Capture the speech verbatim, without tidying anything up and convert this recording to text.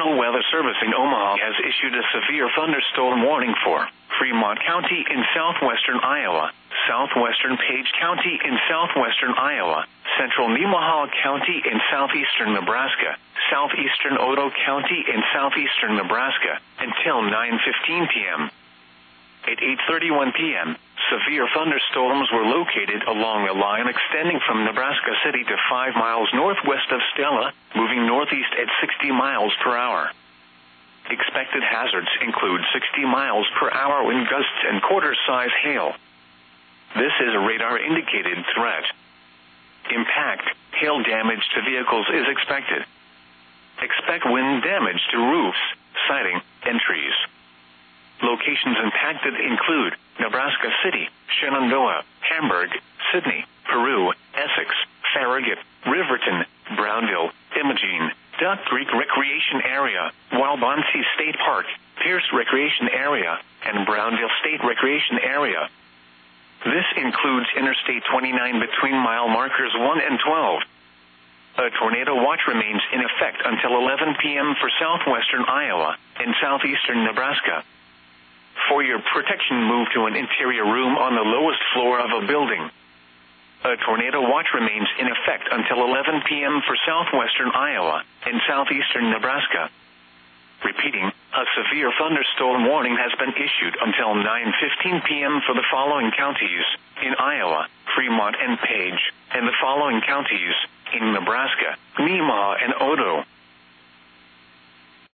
National Weather Service in Omaha has issued a severe thunderstorm warning for Fremont County in southwestern Iowa, southwestern Page County in southwestern Iowa, central Nemaha County in southeastern Nebraska, southeastern Otoe County in southeastern Nebraska, until nine fifteen p.m. At eight thirty-one p.m., severe thunderstorms were located along a line extending from Nebraska City to five miles northwest of Stella, moving northeast at sixty miles per hour. Expected hazards include sixty miles per hour wind gusts and quarter-size hail. This is a radar-indicated threat. Impact, hail damage to vehicles is expected. Expect wind damage to roofs, siding, and trees. Locations impacted include Nebraska City, Shenandoah, Hamburg, Sidney, Peru, Essex, Farragut, Riverton, Brownville, Imogene, Duck Creek Recreation Area, Walbonsee State Park, Pierce Recreation Area, and Brownville State Recreation Area. This includes Interstate twenty-nine between mile markers one and twelve. A tornado watch remains in effect until eleven p.m. for southwestern Iowa and southeastern Nebraska. For your protection, move to an interior room on the lowest floor of a building. A tornado watch remains in effect until eleven p.m. for southwestern Iowa and southeastern Nebraska. Repeating, a severe thunderstorm warning has been issued until nine fifteen p.m. for the following counties in Iowa, Fremont and Page, and the following counties in Nebraska, Nemaha and Otoe.